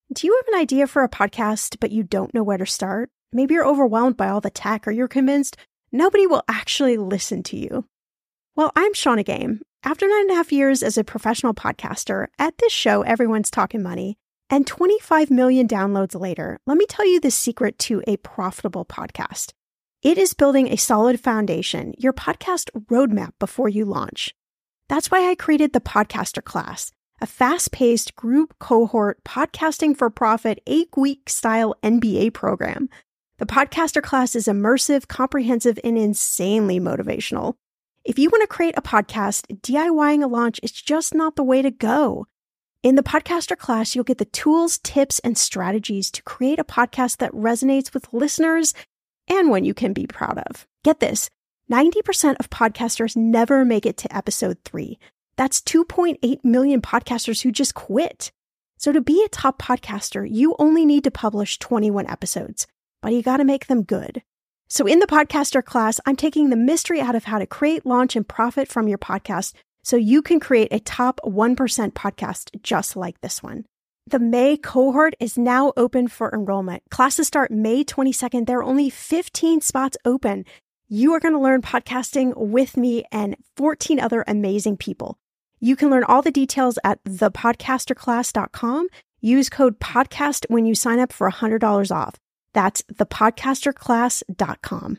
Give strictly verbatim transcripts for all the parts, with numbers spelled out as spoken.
Do you have an idea for a podcast, but you don't know where to start? Maybe you're overwhelmed by all the tech, or you're convinced nobody will actually listen to you. Well, I'm Shannah Game. After nine and a half years as a professional podcaster, at this show, everyone's talking money, and twenty-five million downloads later, let me tell you the secret to a profitable podcast. It is building a solid foundation, your podcast roadmap before you launch. That's why I created the Podcaster Class, a fast-paced group cohort podcasting for profit eight-week style M B A program. The Podcaster Class is immersive, comprehensive, and insanely motivational. If you want to create a podcast, DIYing a launch is just not the way to go. In the Podcaster Class, you'll get the tools, tips, and strategies to create a podcast that resonates with listeners and one you can be proud of. Get this, ninety percent of podcasters never make it to episode three. That's two point eight million podcasters who just quit. So to be a top podcaster, you only need to publish twenty-one episodes, but you got to make them good. So in the Podcaster Class, I'm taking the mystery out of how to create, launch, and profit from your podcast so you can create a top one percent podcast just like this one. The May cohort is now open for enrollment. Classes start May twenty-second. There are only fifteen spots open. You are going to learn podcasting with me and fourteen other amazing people. You can learn all the details at the podcaster class dot com. Use code PODCAST when you sign up for one hundred dollars off. That's the podcaster class dot com.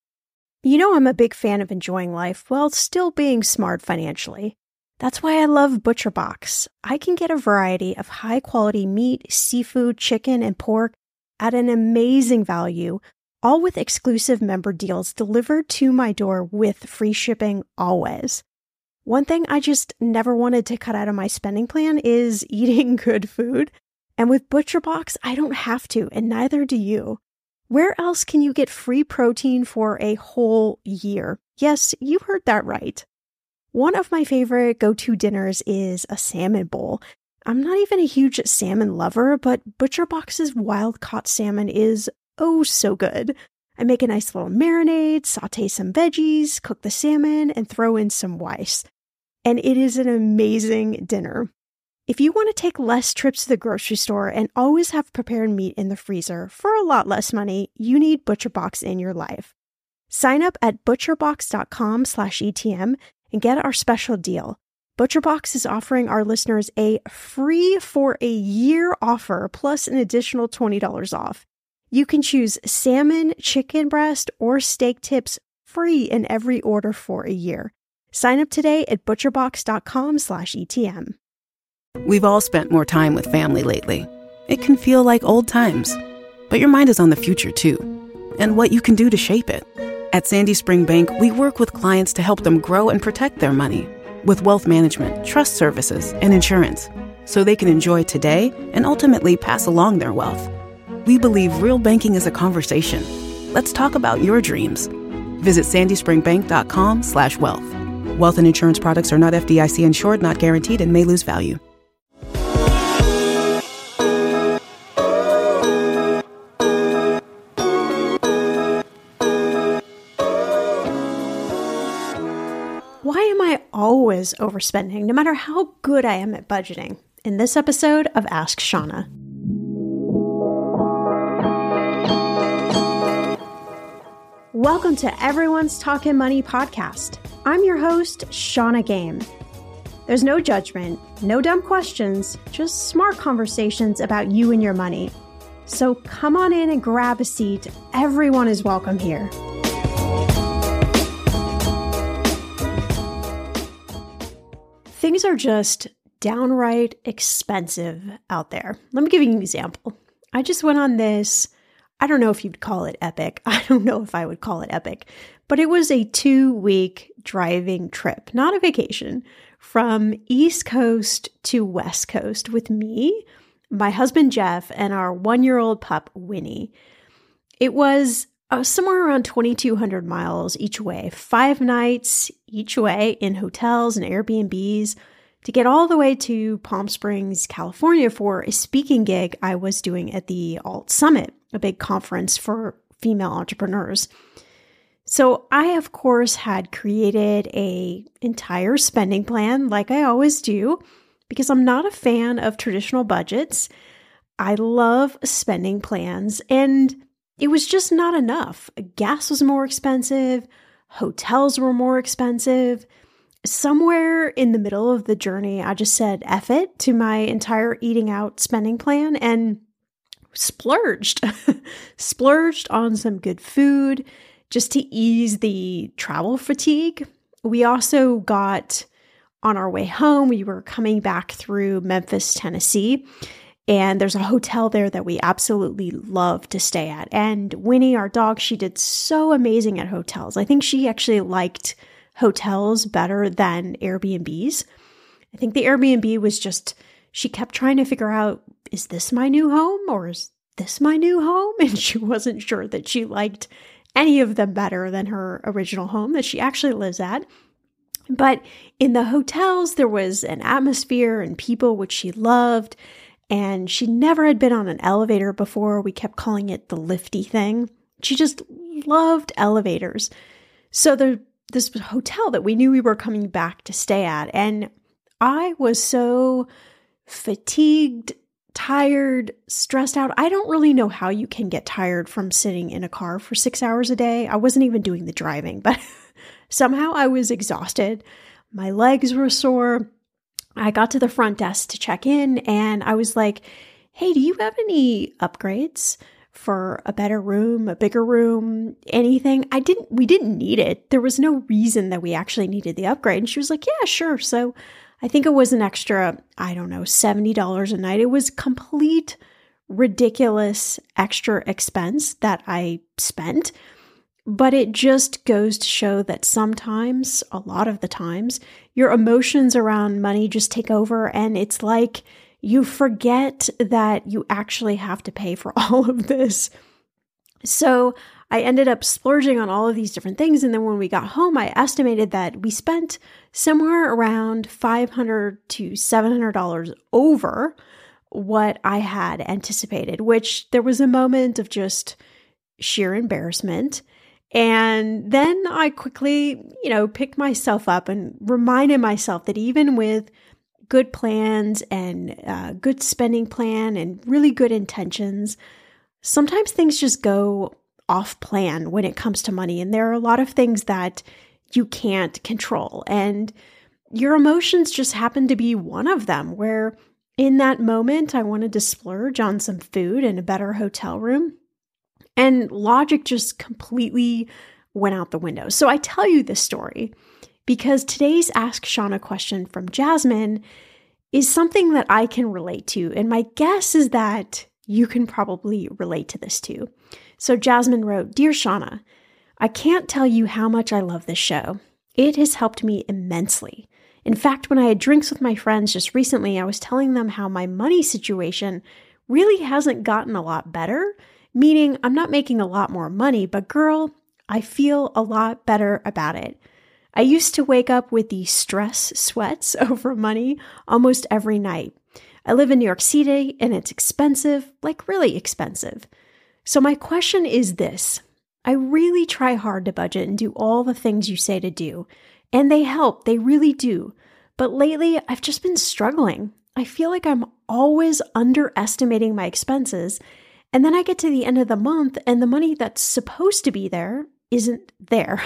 You know I'm a big fan of enjoying life while still being smart financially. That's why I love ButcherBox. I can get a variety of high-quality meat, seafood, chicken, and pork at an amazing value, all with exclusive member deals delivered to my door with free shipping always. One thing I just never wanted to cut out of my spending plan is eating good food. And with ButcherBox, I don't have to, and neither do you. Where else can you get free protein for a whole year? Yes, you heard that right. One of my favorite go-to dinners is a salmon bowl. I'm not even a huge salmon lover, but ButcherBox's wild-caught salmon is oh so good. I make a nice little marinade, saute some veggies, cook the salmon, and throw in some rice. And it is an amazing dinner. If you want to take less trips to the grocery store and always have prepared meat in the freezer for a lot less money, you need ButcherBox in your life. Sign up at butcherbox dot com slash E T M and get our special deal. ButcherBox is offering our listeners a free for a year offer plus an additional twenty dollars off. You can choose salmon, chicken breast, or steak tips free in every order for a year. Sign up today at butcherbox dot com slash E T M. We've all spent more time with family lately. It can feel like old times, but your mind is on the future too, and what you can do to shape it. At Sandy Spring Bank, we work with clients to help them grow and protect their money with wealth management, trust services, and insurance, so they can enjoy today and ultimately pass along their wealth. We believe real banking is a conversation. Let's talk about your dreams. Visit sandy spring bank dot com slash wealth. Wealth and insurance products are not F D I C insured, not guaranteed, and may lose value. Why am I always overspending, no matter how good I am at budgeting? In this episode of Ask Shannah. Welcome to Everyone's Talking Money podcast. I'm your host, Shannah Game. There's no judgment, no dumb questions, just smart conversations about you and your money. So come on in and grab a seat. Everyone is welcome here. Things are just downright expensive out there. Let me give you an example. I just went on this, I don't know if you'd call it epic. I don't know if I would call it epic, but it was a two-week driving trip, not a vacation, from East Coast to West Coast with me, my husband Jeff, and our one-year-old pup Winnie. It was uh, somewhere around twenty-two hundred miles each way, five nights each way in hotels and Airbnbs to get all the way to Palm Springs, California for a speaking gig I was doing at the Alt Summit, a big conference for female entrepreneurs. So I, of course, had created a entire spending plan like I always do, because I'm not a fan of traditional budgets. I love spending plans, and it was just not enough. Gas was more expensive. Hotels were more expensive. Somewhere in the middle of the journey, I just said F it to my entire eating out spending plan and splurged. Splurged on some good food just to ease the travel fatigue. We also got on our way home, we were coming back through Memphis, Tennessee, and there's a hotel there that we absolutely love to stay at. And Winnie, our dog, she did so amazing at hotels. I think she actually liked hotels better than Airbnbs. I think the Airbnb was just, she kept trying to figure out, is this my new home or is this my new home? And she wasn't sure that she liked any of them better than her original home that she actually lives at. But in the hotels, there was an atmosphere and people which she loved. And she never had been on an elevator before. We kept calling it the lifty thing. She just loved elevators. So there, this hotel that we knew we were coming back to stay at. And I was so fatigued, tired, stressed out. I don't really know how you can get tired from sitting in a car for six hours a day. I wasn't even doing the driving, but somehow I was exhausted. My legs were sore. I got to the front desk to check in and I was like, hey, do you have any upgrades for a better room, a bigger room, anything? I didn't, we didn't need it. There was no reason that we actually needed the upgrade. And she was like, yeah, sure. So I think it was an extra, I don't know, seventy dollars a night. It was complete, ridiculous extra expense that I spent. But it just goes to show that sometimes, a lot of the times, your emotions around money just take over and it's like you forget that you actually have to pay for all of this. So I ended up splurging on all of these different things. And then when we got home, I estimated that we spent somewhere around five hundred to seven hundred dollars over what I had anticipated, which there was a moment of just sheer embarrassment. And then I quickly, you know, picked myself up and reminded myself that even with good plans and uh, good spending plan and really good intentions, sometimes things just go off plan when it comes to money. And there are a lot of things that you can't control. And your emotions just happen to be one of them, where in that moment, I wanted to splurge on some food and a better hotel room. And logic just completely went out the window. So I tell you this story because today's Ask Shauna question from Jasmine is something that I can relate to. And my guess is that you can probably relate to this too. So Jasmine wrote, Dear Shauna, I can't tell you how much I love this show. It has helped me immensely. In fact, when I had drinks with my friends just recently, I was telling them how my money situation really hasn't gotten a lot better. Meaning I'm not making a lot more money, but girl, I feel a lot better about it. I used to wake up with the stress sweats over money almost every night. I live in New York City and it's expensive, like really expensive. So my question is this. I really try hard to budget and do all the things you say to do, and they help, they really do. But lately, I've just been struggling. I feel like I'm always underestimating my expenses. And then I get to the end of the month and the money that's supposed to be there isn't there.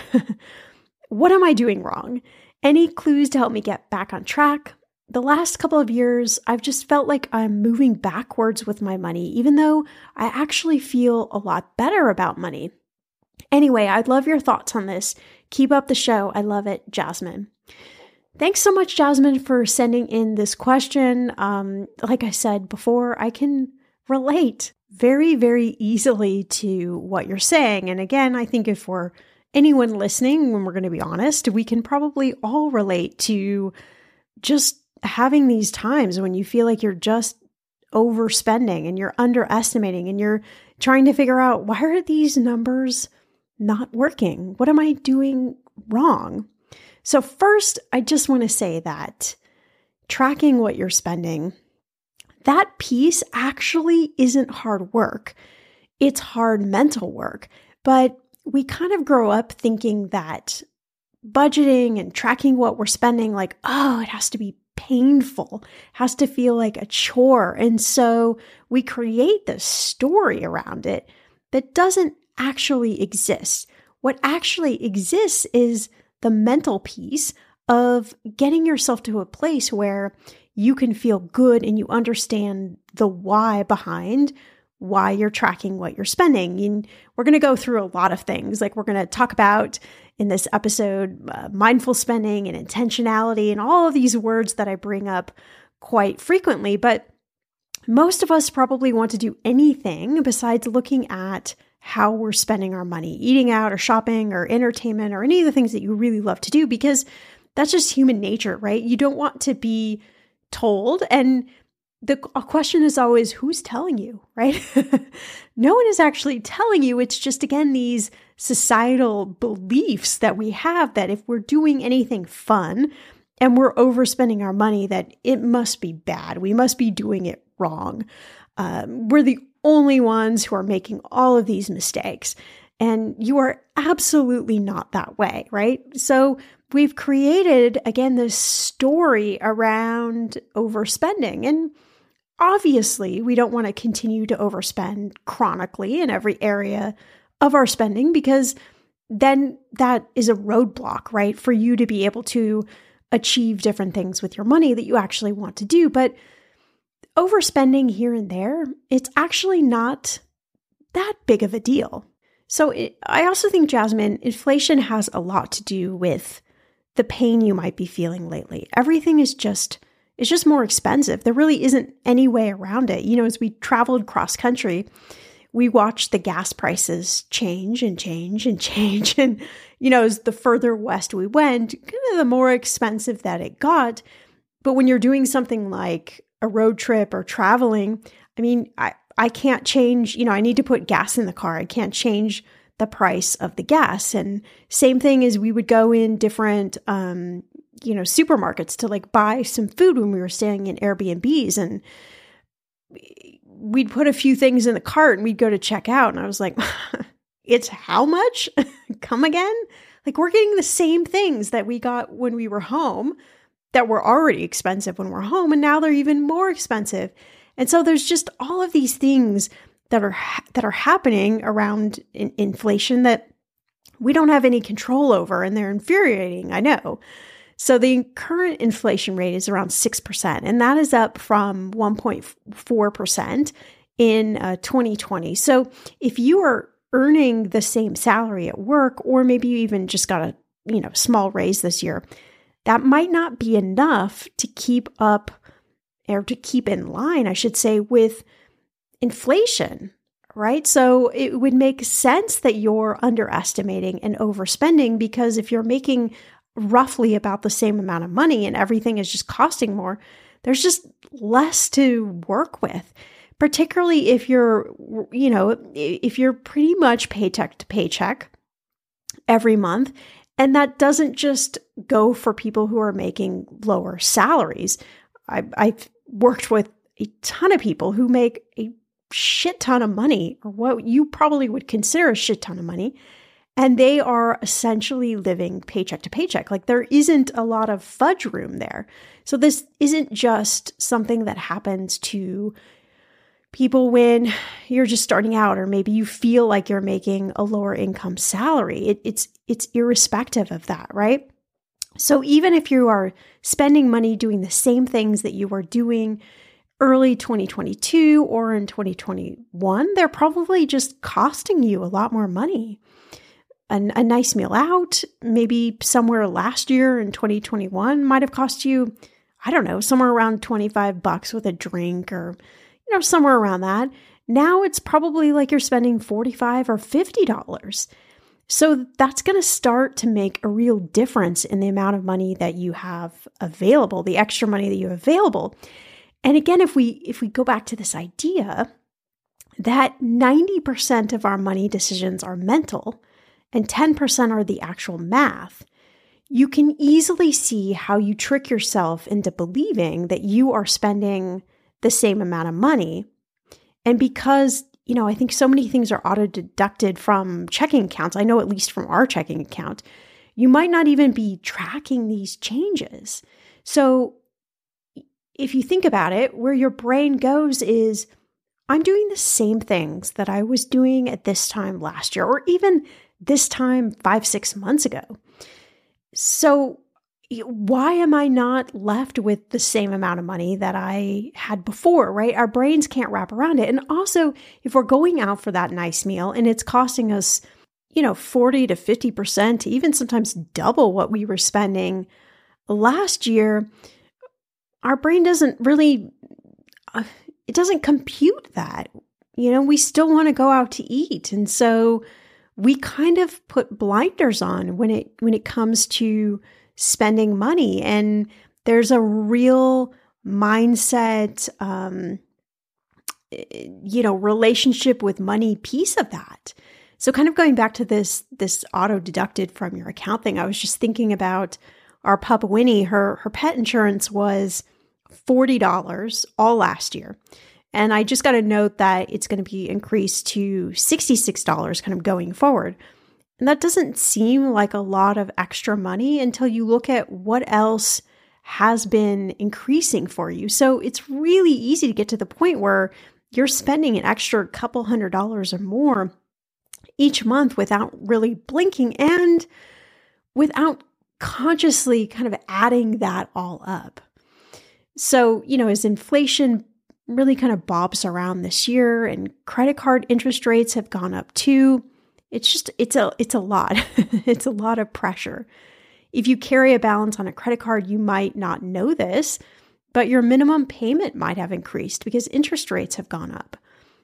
What am I doing wrong? Any clues to help me get back on track? The last couple of years, I've just felt like I'm moving backwards with my money, even though I actually feel a lot better about money. Anyway, I'd love your thoughts on this. Keep up the show. I love it, Jasmine. Thanks so much, Jasmine, for sending in this question. Um, like I said before, I can relate very, very easily to what you're saying. And again, I think if we're anyone listening, when we're going to be honest, we can probably all relate to just having these times when you feel like you're just overspending and you're underestimating and you're trying to figure out, why are these numbers not working? What am I doing wrong? So first, I just want to say that tracking what you're spending, that piece actually isn't hard work. It's hard mental work. But we kind of grow up thinking that budgeting and tracking what we're spending, like, oh, it has to be painful, has to feel like a chore. And so we create this story around it that doesn't actually exist. What actually exists is the mental piece of getting yourself to a place where you can feel good and you understand the why behind why you're tracking what you're spending. And we're going to go through a lot of things. Like we're going to talk about in this episode, uh, mindful spending and intentionality and all of these words that I bring up quite frequently. But most of us probably want to do anything besides looking at how we're spending our money, eating out or shopping or entertainment or any of the things that you really love to do, because that's just human nature, right? You don't want to be told. And the question is always, who's telling you, right? No one is actually telling you. It's just, again, these societal beliefs that we have that if we're doing anything fun and we're overspending our money, that it must be bad. We must be doing it wrong. Um, we're the only ones who are making all of these mistakes. And you are absolutely not that way, right? So we've created, again, this story around overspending. And obviously, we don't want to continue to overspend chronically in every area of our spending, because then that is a roadblock, right? For you to be able to achieve different things with your money that you actually want to do. But overspending here and there, it's actually not that big of a deal. So it, I also think, Jasmine, inflation has a lot to do with the pain you might be feeling lately. Everything is just, it's just more expensive. There really isn't any way around it. You know, as we traveled cross country, we watched the gas prices change and change and change. And, you know, as the further west we went, kind of the more expensive that it got. But when you're doing something like a road trip or traveling, I mean, I, I can't change, you know, I need to put gas in the car. I can't change the price of the gas. And same thing as we would go in different, um, you know, supermarkets to like buy some food when we were staying in Airbnbs, and we'd put a few things in the cart and we'd go to check out. And I was like, it's how much? Come again? Like we're getting the same things that we got when we were home that were already expensive when we're home. And now they're even more expensive. And so there's just all of these things that are ha- that are happening around in- inflation that we don't have any control over, and they're infuriating, I know. So the current inflation rate is around six percent, and that is up from one point four percent in uh, twenty twenty. So if you are earning the same salary at work, or maybe you even just got a you know small raise this year, that might not be enough to keep up, or to keep in line, I should say, with inflation, right? So it would make sense that you're underestimating and overspending, because if you're making roughly about the same amount of money and everything is just costing more, there's just less to work with, particularly if you're, you know, if you're pretty much paycheck to paycheck every month. And that doesn't just go for people who are making lower salaries. I, I've worked with a ton of people who make a shit ton of money, or what you probably would consider a shit ton of money, and they are essentially living paycheck to paycheck. Like there isn't a lot of fudge room there. So this isn't just something that happens to people when you're just starting out, or maybe you feel like you're making a lower income salary. It, it's it's irrespective of that, right? So even if you are spending money doing the same things that you were doing early twenty twenty-two or in twenty twenty-one, they're probably just costing you a lot more money. An, a nice meal out, maybe somewhere last year in twenty twenty-one, might have cost you, I don't know, somewhere around twenty-five bucks with a drink, or, you know, somewhere around that. Now it's probably like you're spending forty-five or fifty dollars. So that's going to start to make a real difference in the amount of money that you have available, the extra money that you have available. And again, if we if we go back to this idea that ninety percent of our money decisions are mental and ten percent are the actual math, you can easily see how you trick yourself into believing that you are spending the same amount of money. And because, you know, I think so many things are auto-deducted from checking accounts, I know at least from our checking account, you might not even be tracking these changes. So if you think about it, where your brain goes is, I'm doing the same things that I was doing at this time last year, or even this time five, six months ago. So why am I not left with the same amount of money that I had before, right? Our brains can't wrap around it. And also, if we're going out for that nice meal and it's costing us, you know, forty to fifty percent, even sometimes double what we were spending last year, our brain doesn't really, uh, it doesn't compute that. You know, we still want to go out to eat. And so we kind of put blinders on when it when it comes to spending money. And there's a real mindset, um, you know, relationship with money piece of that. So kind of going back to this, this auto deducted from your account thing, I was just thinking about our pup Winnie. Her, her pet insurance was forty dollars all last year. And I just got a note that it's going to be increased to sixty-six dollars kind of going forward. And that doesn't seem like a lot of extra money until you look at what else has been increasing for you. So it's really easy to get to the point where you're spending an extra couple hundred dollars or more each month without really blinking and without consciously kind of adding that all up. So, you know, as inflation really kind of bobs around this year and credit card interest rates have gone up too, it's just, it's a, it's a lot. It's a lot of pressure. If you carry a balance on a credit card, you might not know this, but your minimum payment might have increased because interest rates have gone up.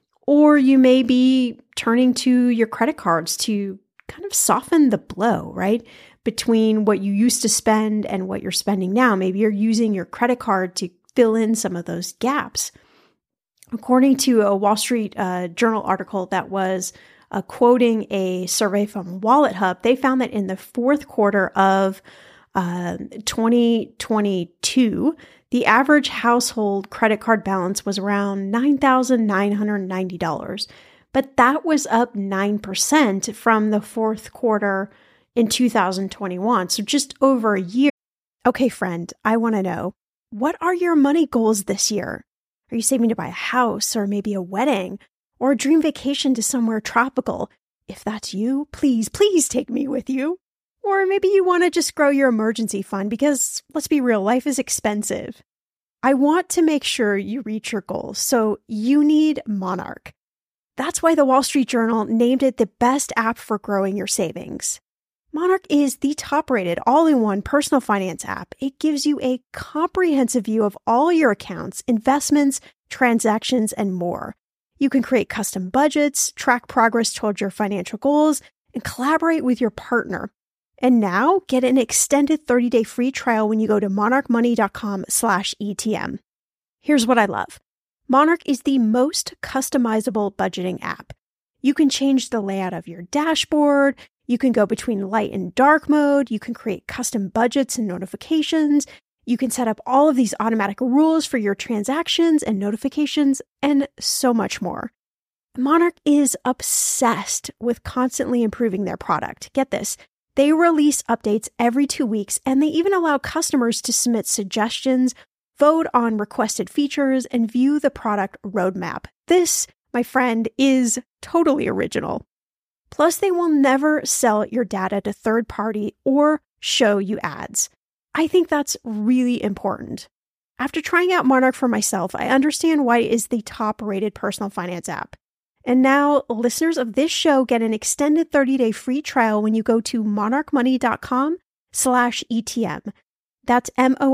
Or you may be turning to your credit cards to kind of soften the blow, right? Between what you used to spend and what you're spending now. Maybe you're using your credit card to fill in some of those gaps. According to a Wall Street uh, Journal article that was uh, quoting a survey from WalletHub, they found that in the fourth quarter of uh, twenty twenty-two, the average household credit card balance was around nine thousand nine hundred ninety dollars. But that was up nine percent from the fourth quarter in two thousand twenty-one, so just over a year. Okay, friend, I want to know, what are your money goals this year? Are you saving to buy a house or maybe a wedding or a dream vacation to somewhere tropical? If that's you, please, please take me with you. Or maybe you want to just grow your emergency fund because, let's be real, life is expensive. I want to make sure you reach your goals, so you need Monarch. That's why the Wall Street Journal named it the best app for growing your savings. Monarch is the top-rated all-in-one personal finance app. It gives you a comprehensive view of all your accounts, investments, transactions, and more. You can create custom budgets, track progress towards your financial goals, and collaborate with your partner. And now, get an extended thirty-day free trial when you go to monarchmoney.com slash ETM. Here's what I love. Monarch is the most customizable budgeting app. You can change the layout of your dashboard. You can go between light and dark mode. You can create custom budgets and notifications. You can set up all of these automatic rules for your transactions and notifications, and so much more. Monarch is obsessed with constantly improving their product. Get this. They release updates every two weeks, and they even allow customers to submit suggestions, vote on requested features, and view the product roadmap. This, my friend, is totally original. Plus, they will never sell your data to third party or show you ads. I think that's really important. After trying out Monarch for myself, I understand why it is the top-rated personal finance app. And now, listeners of this show get an extended thirty-day free trial when you go to monarchmoney.com slash ETM. That's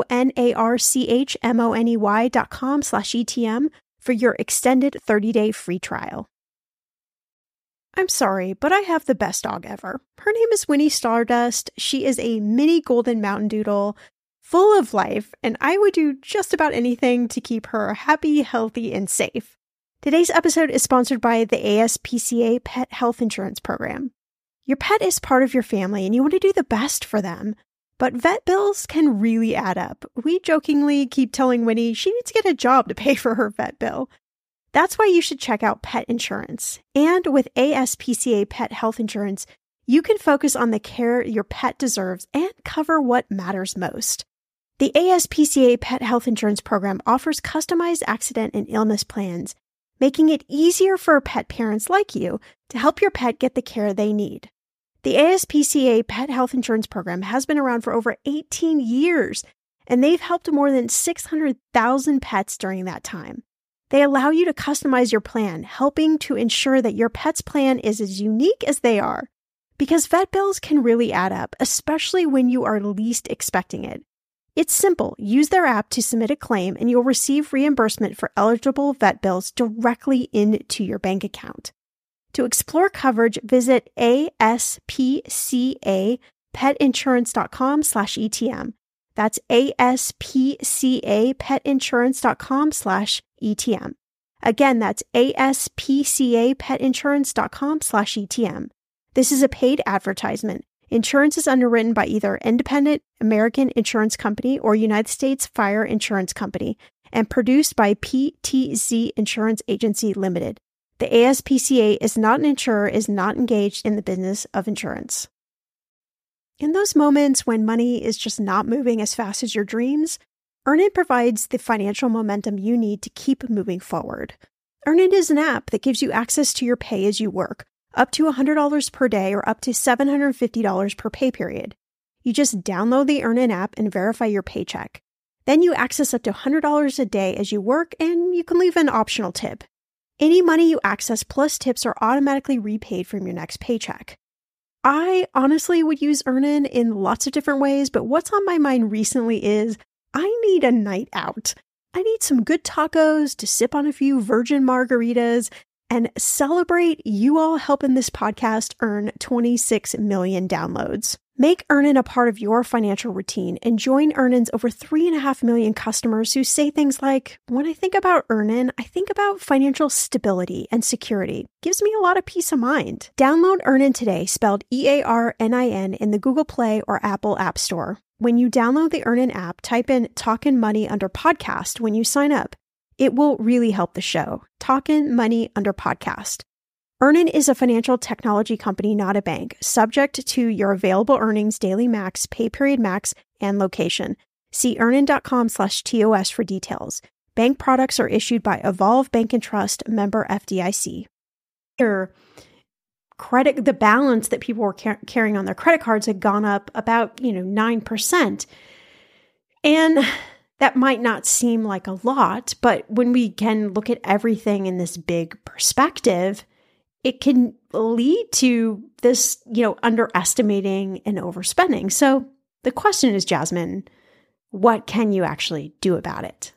M-O-N-A-R-C-H-M-O-N-E-Y dot com slash ETM for your extended thirty-day free trial. I'm sorry, but I have the best dog ever. Her name is Winnie Stardust. She is a mini golden mountain doodle, full of life, and I would do just about anything to keep her happy, healthy, and safe. Today's episode is sponsored by the A S P C A Pet Health Insurance Program. Your pet is part of your family, and you want to do the best for them. But vet bills can really add up. We jokingly keep telling Winnie she needs to get a job to pay for her vet bill. That's why you should check out pet insurance. And with A S P C A Pet Health Insurance, you can focus on the care your pet deserves and cover what matters most. The A S P C A Pet Health Insurance Program offers customized accident and illness plans, making it easier for pet parents like you to help your pet get the care they need. The A S P C A Pet Health Insurance Program has been around for over eighteen years, and they've helped more than six hundred thousand pets during that time. They allow you to customize your plan, helping to ensure that your pet's plan is as unique as they are. Because vet bills can really add up, especially when you are least expecting it. It's simple. Use their app to submit a claim and you'll receive reimbursement for eligible vet bills directly into your bank account. To explore coverage, visit aspcapetinsurance.com slash ETM. That's aspcapetinsurance.com slash ETM. Again, that's aspcapetinsurance.com slash ETM. This is a paid advertisement. Insurance is underwritten by either Independent American Insurance Company or United States Fire Insurance Company and produced by P T Z Insurance Agency Limited. The A S P C A is not an insurer, is not engaged in the business of insurance. In those moments when money is just not moving as fast as your dreams, Earnin provides the financial momentum you need to keep moving forward. Earnin is an app that gives you access to your pay as you work, up to one hundred dollars per day or up to seven hundred fifty dollars per pay period. You just download the Earnin app and verify your paycheck. Then you access up to one hundred dollars a day as you work, and you can leave an optional tip. Any money you access plus tips are automatically repaid from your next paycheck. I honestly would use Earnin in lots of different ways, but what's on my mind recently is I need a night out. I need some good tacos to sip on a few virgin margaritas and celebrate you all helping this podcast earn twenty-six million downloads. Make Earnin a part of your financial routine and join Earnin's over three and a half million customers who say things like, when I think about Earnin, I think about financial stability and security. Gives me a lot of peace of mind. Download Earnin today, spelled E A R N I N, in the Google Play or Apple App Store. When you download the Earnin app, type in Talkin' Money under podcast when you sign up. It will really help the show. Talkin' Money under podcast. Earnin is a financial technology company, not a bank, subject to your available earnings, daily max, pay period max, and location. See earnin.com slash TOS for details. Bank products are issued by Evolve Bank and Trust, member F D I C. Your credit, the balance that people were car- carrying on their credit cards had gone up about, you know, nine percent. And that might not seem like a lot, but when we can look at everything in this big perspective, it can lead to this, you know, underestimating and overspending. So the question is, Jasmine, what can you actually do about it?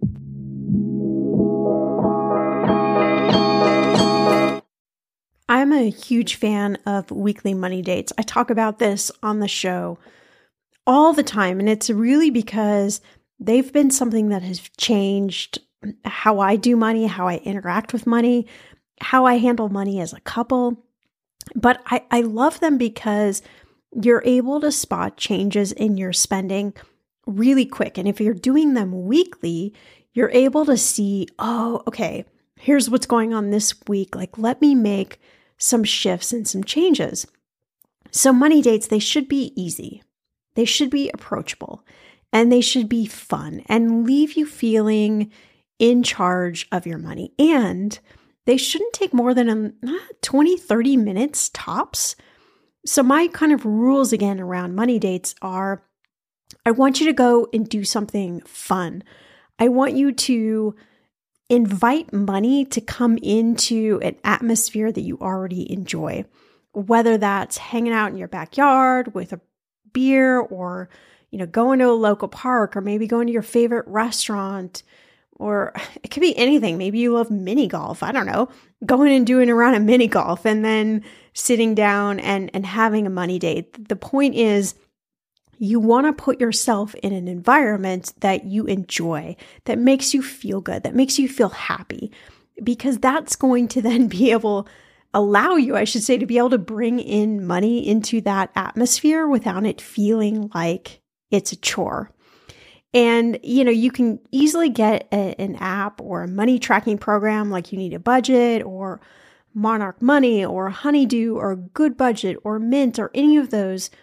I'm a huge fan of weekly money dates. I talk about this on the show all the time, and it's really because they've been something that has changed how I do money, how I interact with money, how I handle money as a couple. But I, I love them because you're able to spot changes in your spending really quick. And if you're doing them weekly, you're able to see, oh, okay, here's what's going on this week. Like, let me make some shifts and some changes. So money dates, they should be easy. They should be approachable. And they should be fun and leave you feeling in charge of your money. And they shouldn't take more than twenty, thirty minutes tops. So my kind of rules again around money dates are, I want you to go and do something fun. I want you to invite money to come into an atmosphere that you already enjoy, whether that's hanging out in your backyard with a beer or, you know, going to a local park or maybe going to your favorite restaurant, or it could be anything. Maybe you love mini golf. I don't know, going and doing a round of mini golf and then sitting down and, and having a money date. The point is, you want to put yourself in an environment that you enjoy, that makes you feel good, that makes you feel happy, because that's going to then be able, allow you, I should say, to be able to bring in money into that atmosphere without it feeling like it's a chore. And, you know, you can easily get a, an app or a money tracking program like You Need a Budget or Monarch Money or Honeydew or Good Budget or Mint or any of those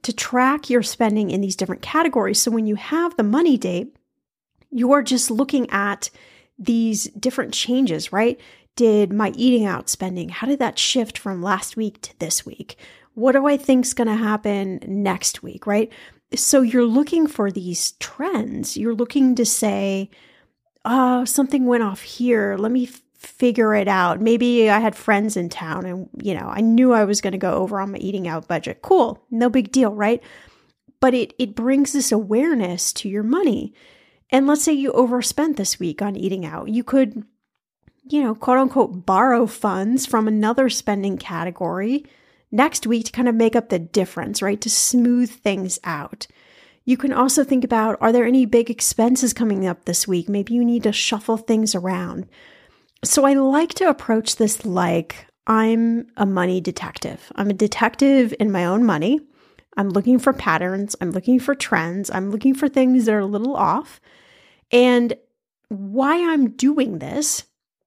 to track your spending in these different categories. So when you have the money date, you are just looking at these different changes, right? Did my eating out spending, how did that shift from last week to this week? What do I think is going to happen next week, right? So you're looking for these trends. You're looking to say, oh, something went off here. Let me f- figure it out. Maybe I had friends in town and, you know, I knew I was going to go over on my eating out budget. Cool. No big deal, right? But it it brings this awareness to your money. And let's say you overspent this week on eating out. You could, you know, quote unquote, borrow funds from another spending category next week to kind of make up the difference, right? To smooth things out. You can also think about, are there any big expenses coming up this week? Maybe you need to shuffle things around. So I like to approach this like I'm a money detective. I'm a detective in my own money. I'm looking for patterns. I'm looking for trends. I'm looking for things that are a little off. And why I'm doing this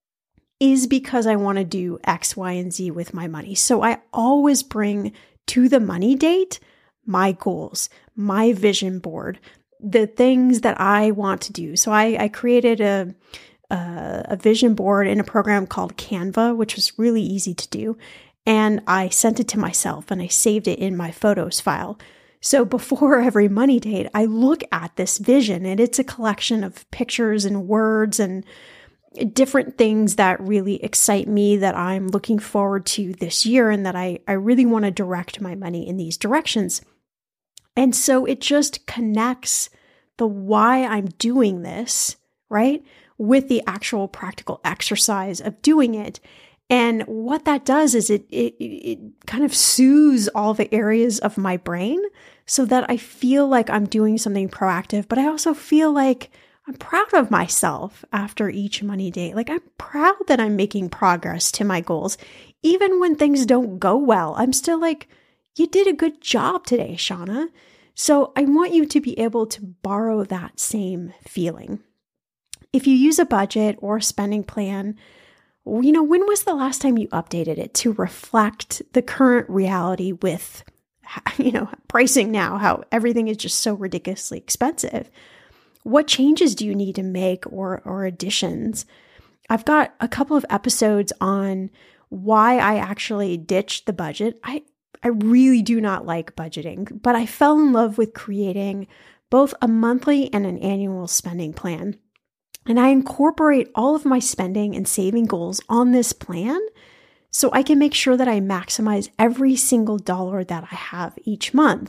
is because I want to do X, Y, and Z with my money. So I always bring to the money date my goals, my vision board, the things that I want to do. So I, I created a, a, a vision board in a program called Canva, which was really easy to do. And I sent it to myself and I saved it in my photos file. So before every money date, I look at this vision, and it's a collection of pictures and words and different things that really excite me, that I'm looking forward to this year, and that I, I really want to direct my money in these directions. And so it just connects the why I'm doing this, right, with the actual practical exercise of doing it. And what that does is it, it, it kind of soothes all the areas of my brain so that I feel like I'm doing something proactive, but I also feel like I'm proud of myself after each money date. Like I'm proud that I'm making progress to my goals. Even when things don't go well, I'm still like, you did a good job today, Shauna. So I want you to be able to borrow that same feeling. If you use a budget or a spending plan, you know, when was the last time you updated it to reflect the current reality with, you know, pricing now, how everything is just so ridiculously expensive? What changes do you need to make, or or additions? I've got a couple of episodes on why I actually ditched the budget. I, I really do not like budgeting, but I fell in love with creating both a monthly and an annual spending plan. And I incorporate all of my spending and saving goals on this plan so I can make sure that I maximize every single dollar that I have each month.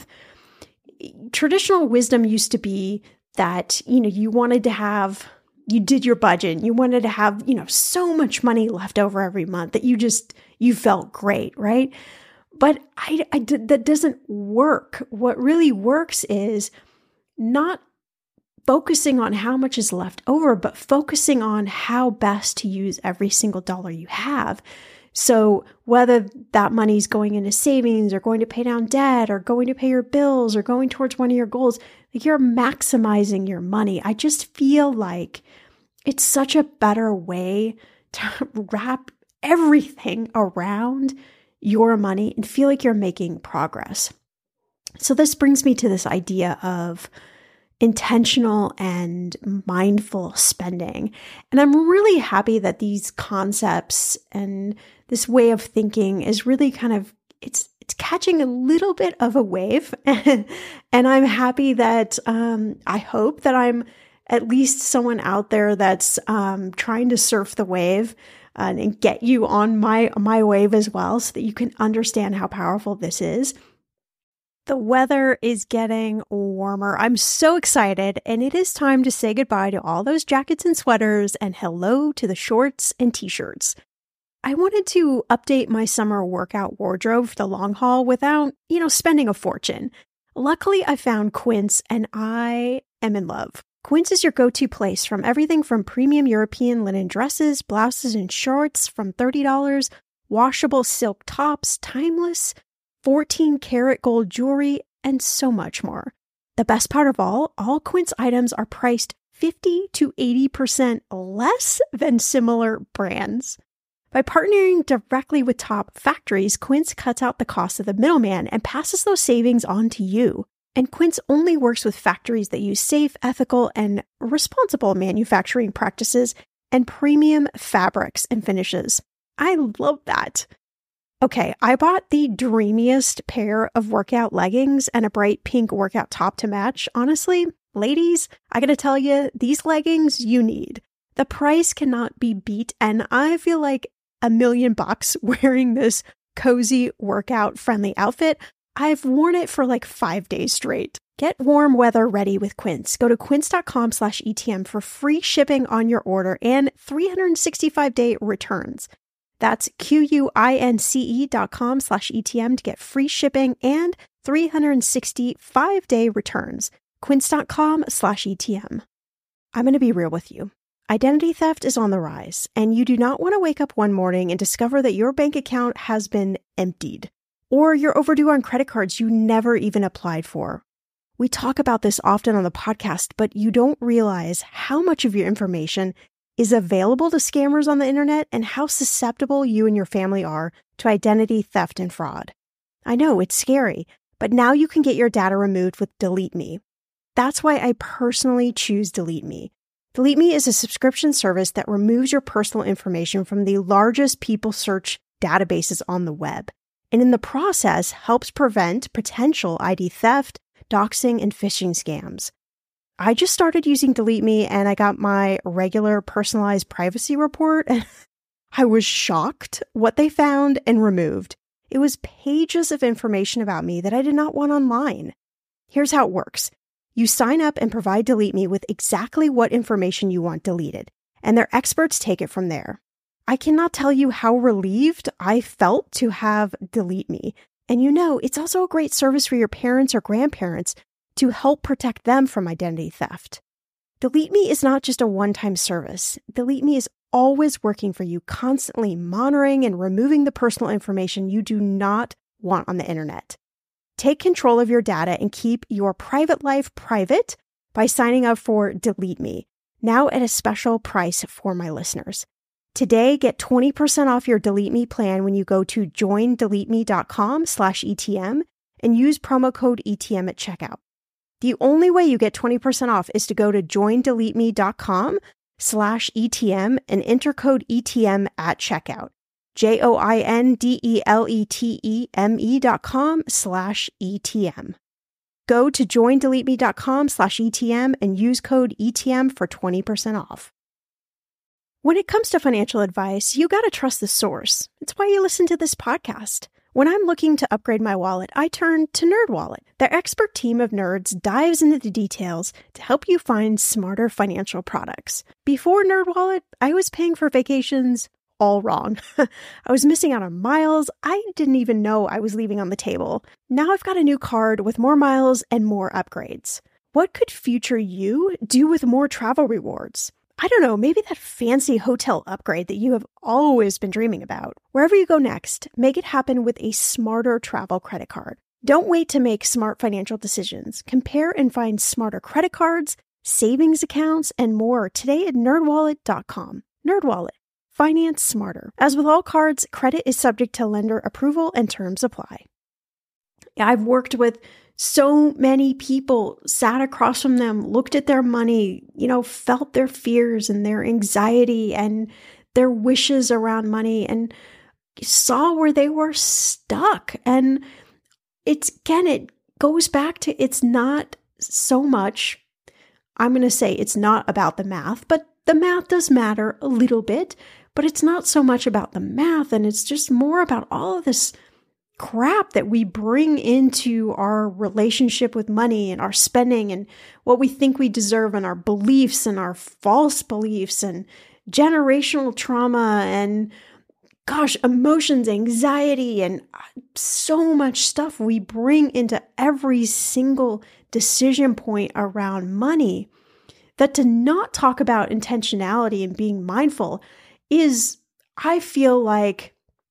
Traditional wisdom used to be that, you know, you wanted to have, you did your budget, you wanted to have, you know, so much money left over every month that you just, you felt great, right? But I, I that doesn't work. What really works is not focusing on how much is left over, but focusing on how best to use every single dollar you have. So whether that money is going into savings or going to pay down debt or going to pay your bills or going towards one of your goals, like you're maximizing your money. I just feel like it's such a better way to wrap everything around your money and feel like you're making progress. So this brings me to this idea of intentional and mindful spending. And I'm really happy that these concepts and this way of thinking is really kind of, it's it's catching a little bit of a wave. And I'm happy that, um, I hope that I'm at least someone out there that's um, trying to surf the wave uh, and get you on my, my wave as well, so that you can understand how powerful this is. The weather is getting warmer. I'm so excited, and it is time to say goodbye to all those jackets and sweaters and hello to the shorts and t-shirts. I wanted to update my summer workout wardrobe for the long haul without, you know, spending a fortune. Luckily, I found Quince, and I am in love. Quince is your go-to place from everything from premium European linen dresses, blouses, and shorts from thirty dollars, washable silk tops, timeless fourteen karat gold jewelry, and so much more. The best part of all, all Quince items are priced fifty to eighty percent less than similar brands. By partnering directly with top factories, Quince cuts out the cost of the middleman and passes those savings on to you. And Quince only works with factories that use safe, ethical, and responsible manufacturing practices and premium fabrics and finishes. I love that. Okay, I bought the dreamiest pair of workout leggings and a bright pink workout top to match. Honestly, ladies, I gotta tell you, these leggings you need. The price cannot be beat, and I feel like a million bucks wearing this cozy workout-friendly outfit. I've worn it for like five days straight. Get warm weather ready with Quince. Go to quince.com slash ETM for free shipping on your order and three hundred sixty-five day returns. That's Q-U-I-N-C-E dot com slash ETM to get free shipping and three hundred sixty-five day returns. Quince.com slash ETM. I'm going to be real with you. Identity theft is on the rise, and you do not want to wake up one morning and discover that your bank account has been emptied, or you're overdue on credit cards you never even applied for. We talk about this often on the podcast, but you don't realize how much of your information is available to scammers on the internet and how susceptible you and your family are to identity theft and fraud. I know, it's scary, but now you can get your data removed with Delete Me. That's why I personally choose Delete Me. Delete Me is a subscription service that removes your personal information from the largest people search databases on the web, and in the process helps prevent potential I D theft, doxing, and phishing scams. I just started using Delete Me and I got my regular personalized privacy report, and I was shocked what they found and removed. It was pages of information about me that I did not want online. Here's how it works. You sign up and provide Delete Me with exactly what information you want deleted, and their experts take it from there. I cannot tell you how relieved I felt to have Delete Me. And you know, it's also a great service for your parents or grandparents to help protect them from identity theft. Delete Me is not just a one-time service. Delete Me is always working for you, constantly monitoring and removing the personal information you do not want on the internet. Take control of your data and keep your private life private by signing up for Delete Me, now at a special price for my listeners. Today, get twenty percent off your Delete Me plan when you go to joindeleteme.com slash ETM and use promo code E T M at checkout. The only way you get twenty percent off is to go to joindeleteme.com slash ETM and enter code E T M at checkout. J-O-I-N-D-E-L-E-T-E-M-E dot com slash E-T-M. Go to joindeleteme.com slash E-T-M and use code E T M for twenty percent off. When it comes to financial advice, you got to trust the source. It's why you listen to this podcast. When I'm looking to upgrade my wallet, I turn to NerdWallet. Their expert team of nerds dives into the details to help you find smarter financial products. Before NerdWallet, I was paying for vacations all wrong. I was missing out on miles I didn't even know I was leaving on the table. Now I've got a new card with more miles and more upgrades. What could future you do with more travel rewards? I don't know, maybe that fancy hotel upgrade that you have always been dreaming about. Wherever you go next, make it happen with a smarter travel credit card. Don't wait to make smart financial decisions. Compare and find smarter credit cards, savings accounts, and more today at nerd wallet dot com. NerdWallet. Finance smarter. As with all cards, credit is subject to lender approval and terms apply. I've worked with so many people, sat across from them, looked at their money, you know, felt their fears and their anxiety and their wishes around money and saw where they were stuck. And it's, again, it goes back to, it's not so much, I'm going to say it's not about the math, but the math does matter a little bit. But it's not so much about the math, and it's just more about all of this crap that we bring into our relationship with money and our spending and what we think we deserve and our beliefs and our false beliefs and generational trauma and, gosh, emotions, anxiety, and so much stuff we bring into every single decision point around money, that to not talk about intentionality and being mindful is, I feel like,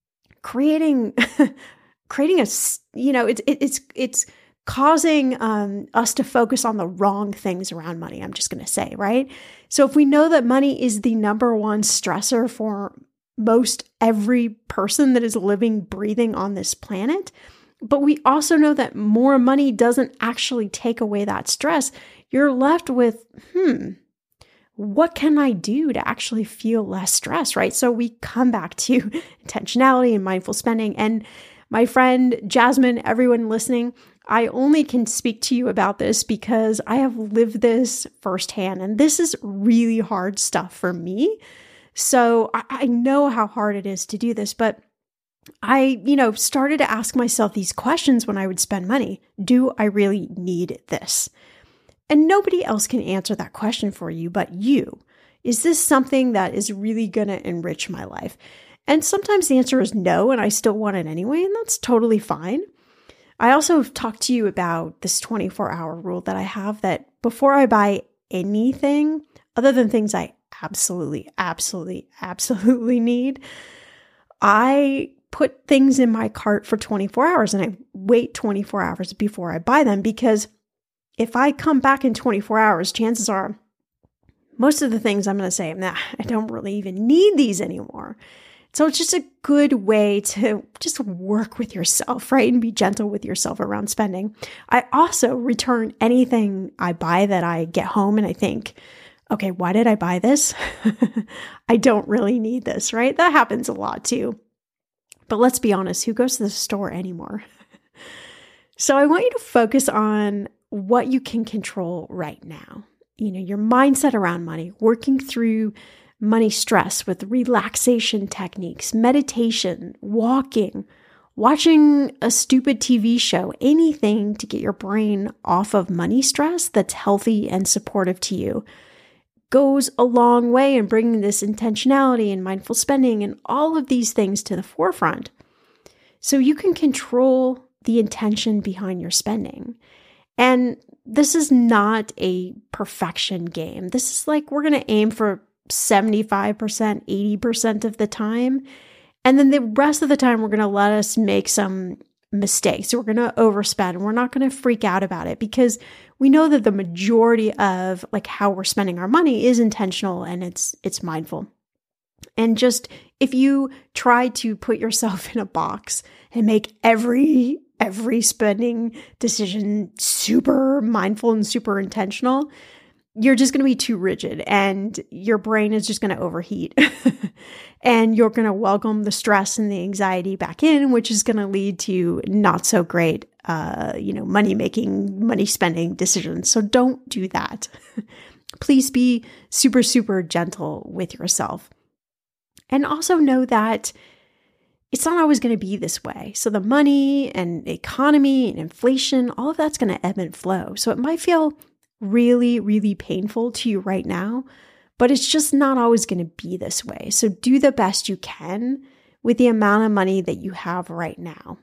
creating creating a, you know, it's it, it's it's causing um, us to focus on the wrong things around money. I'm just going to say, right? So if we know that money is the number one stressor for most every person that is living, breathing on this planet. But we also know that more money doesn't actually take away that stress. You're left with, hmm, what can I do to actually feel less stress, right? So we come back to intentionality and mindful spending. And my friend Jasmine, everyone listening, I only can speak to you about this because I have lived this firsthand. And this is really hard stuff for me. So I, I know how hard it is to do this, but I, you know, started to ask myself these questions when I would spend money. Do I really need this? And nobody else can answer that question for you but you. Is this something that is really going to enrich my life? And sometimes the answer is no, and I still want it anyway, and that's totally fine. I also have talked to you about this twenty-four hour rule that I have, that before I buy anything, other than things I absolutely, absolutely, absolutely need, I put things in my cart for twenty-four hours and I wait twenty-four hours before I buy them, because if I come back in twenty-four hours, chances are most of the things I'm going to say, nah, I don't really even need these anymore. So it's just a good way to just work with yourself, right? And be gentle with yourself around spending. I also return anything I buy that I get home and I think, okay, why did I buy this? I don't really need this, right? That happens a lot too. But let's be honest, who goes to the store anymore? So I want you to focus on what you can control right now. You know, your mindset around money, working through money stress with relaxation techniques, meditation, walking, watching a stupid T V show, anything to get your brain off of money stress that's healthy and supportive to you, goes a long way in bringing this intentionality and mindful spending and all of these things to the forefront. So you can control the intention behind your spending. And this is not a perfection game. This is like, we're going to aim for seventy-five percent, eighty percent of the time. And then the rest of the time, we're going to let us make some mistakes. So we're going to overspend. We're not going to freak out about it, because we know that the majority of like how we're spending our money is intentional and it's it's mindful. And just if you try to put yourself in a box and make every every spending decision super mindful and super intentional, you're just going to be too rigid and your brain is just going to overheat and you're going to welcome the stress and the anxiety back in, which is going to lead to not so great, uh, you know, money making, money spending decisions. So don't do that. Please be super, super gentle with yourself. And also know that it's not always going to be this way. So the money and economy and inflation, all of that's going to ebb and flow. So it might feel really, really painful to you right now, but it's just not always going to be this way. So do the best you can with the amount of money that you have right now.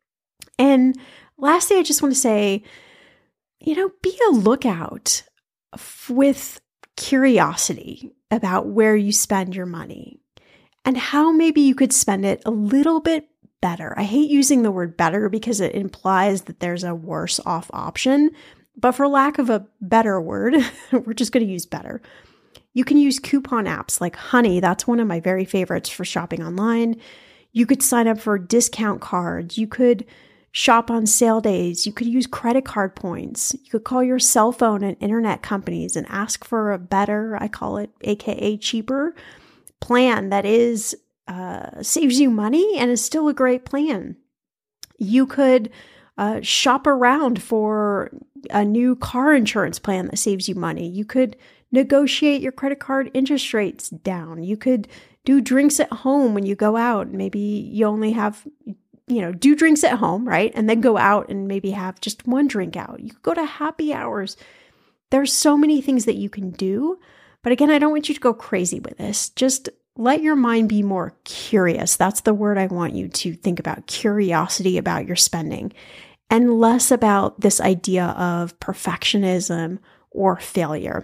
And lastly, I just want to say, you know, be a lookout with curiosity about where you spend your money and how maybe you could spend it a little bit better. I hate using the word better because it implies that there's a worse off option. But for lack of a better word, we're just going to use better. You can use coupon apps like Honey. That's one of my very favorites for shopping online. You could sign up for discount cards. You could shop on sale days. You could use credit card points. You could call your cell phone and internet companies and ask for a better, I call it A K A cheaper, plan that is uh, saves you money and is still a great plan. You could uh, shop around for a new car insurance plan that saves you money. You could negotiate your credit card interest rates down. You could do drinks at home when you go out. Maybe you only have, you know, do drinks at home, right? And then go out and maybe have just one drink out. You could go to happy hours. There's so many things that you can do. But again, I don't want you to go crazy with this. Just let your mind be more curious. That's the word I want you to think about, curiosity about your spending, and less about this idea of perfectionism or failure.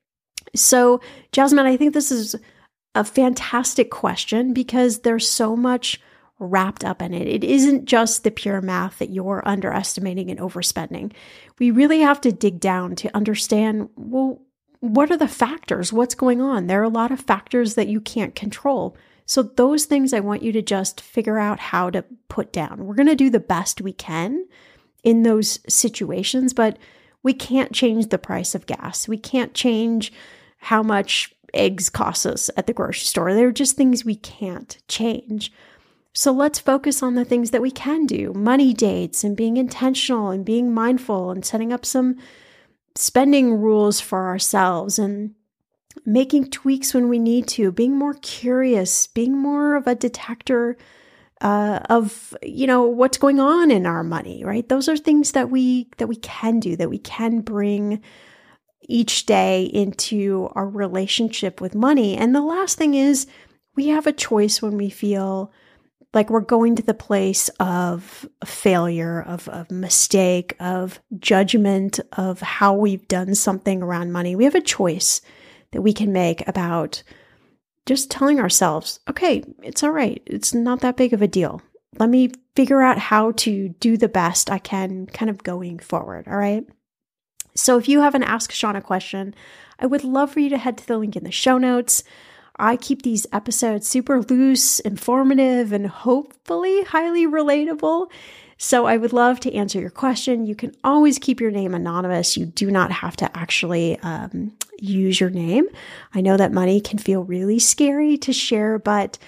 So, Jasmine, I think this is a fantastic question because there's so much wrapped up in it. It isn't just the pure math that you're underestimating and overspending. We really have to dig down to understand, well, what are the factors? What's going on? There are a lot of factors that you can't control. So those things I want you to just figure out how to put down. We're going to do the best we can in those situations, but we can't change the price of gas. We can't change how much eggs cost us at the grocery store. They're just things we can't change. So let's focus on the things that we can do. Money dates and being intentional and being mindful and setting up some spending rules for ourselves and making tweaks when we need to, being more curious, being more of a detector uh, of, you know, what's going on in our money, right? Those are things that we, that we can do, that we can bring each day into our relationship with money. And the last thing is we have a choice when we feel like we're going to the place of failure, of, of mistake, of judgment, of how we've done something around money. We have a choice that we can make about just telling ourselves, okay, it's all right. It's not that big of a deal. Let me figure out how to do the best I can kind of going forward. All right. So if you have an Ask Shauna question, I would love for you to head to the link in the show notes. I keep these episodes super loose, informative, and hopefully highly relatable. So I would love to answer your question. You can always keep your name anonymous. You do not have to actually um, use your name. I know that money can feel really scary to share, but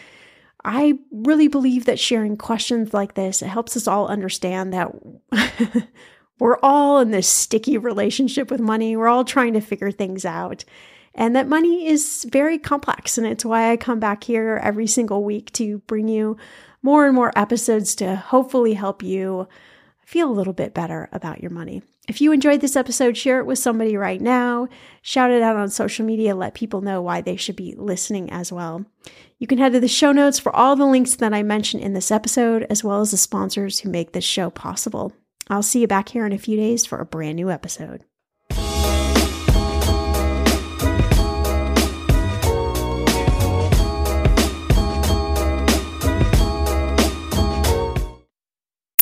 I really believe that sharing questions like this, it helps us all understand that we're all in this sticky relationship with money. We're all trying to figure things out. And that money is very complex. And it's why I come back here every single week to bring you more and more episodes to hopefully help you feel a little bit better about your money. If you enjoyed this episode, share it with somebody right now. Shout it out on social media. Let people know why they should be listening as well. You can head to the show notes for all the links that I mentioned in this episode, as well as the sponsors who make this show possible. I'll see you back here in a few days for a brand new episode.